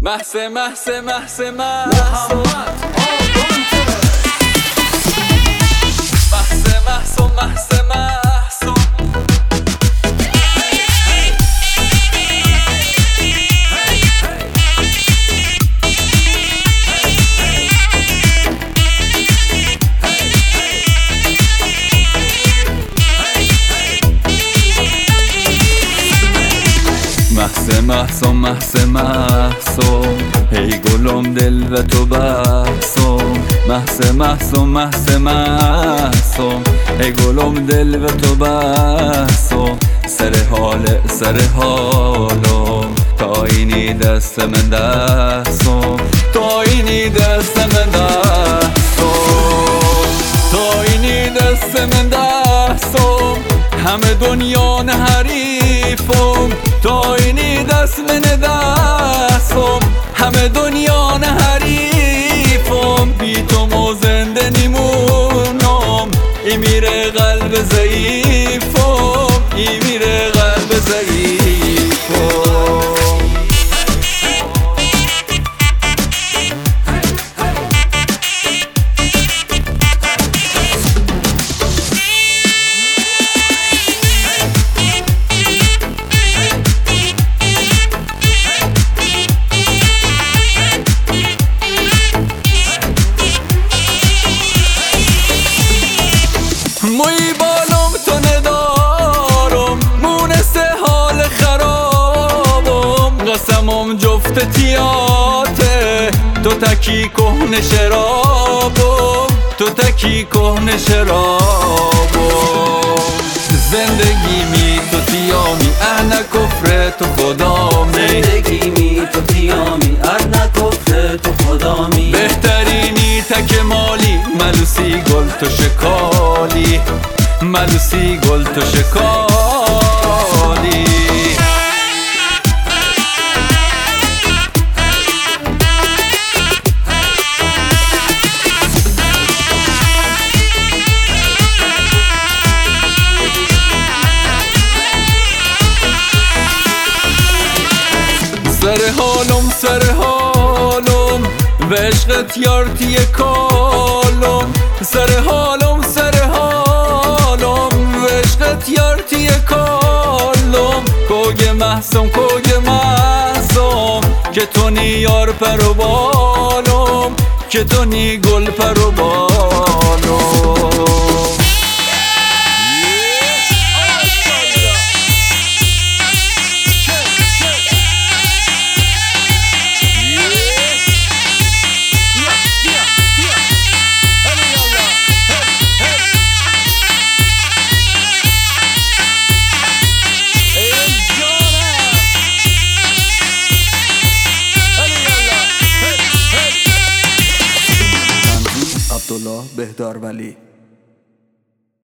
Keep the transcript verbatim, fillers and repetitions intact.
محس محس محس محس محس محس محس محس محس محس محس محس ای گلم دل و تو بحثم محس محس محس محس ای گلم دل و تو بحثم سر حال سر حالم تا اینی دست من دستم تا اینی دست من دستم تا اینی دست من دستم همه دنیا نه حریفم تا اینی دست من دستم همه دنیا نه حریفم بی تو مو زنده نیمونم ای میره قلب ضعیفم ای میره قلب ضعیفم موی بالم تو ندارم مونسته حال خرابم قسمم جفت تیاته تو تکی کهنه شرابم تو تکی کهنه شرابم زندگی می تو تیامی انا کفر تو خدامی زندگی می تو تیامی انا کفر تو خدامی بهترینی تک مالی ملوسی گل تو شکالی ملوسی گل تو شکالی سر حالم سر حالم و عشقت یارتی کالم سر حالم سر حالم و عشقت یارتی کالم کوگ محسم کوگ محسم که تو نی یار پر و بالم که تو نی گل پر و بالم عبدالله بهدار ولی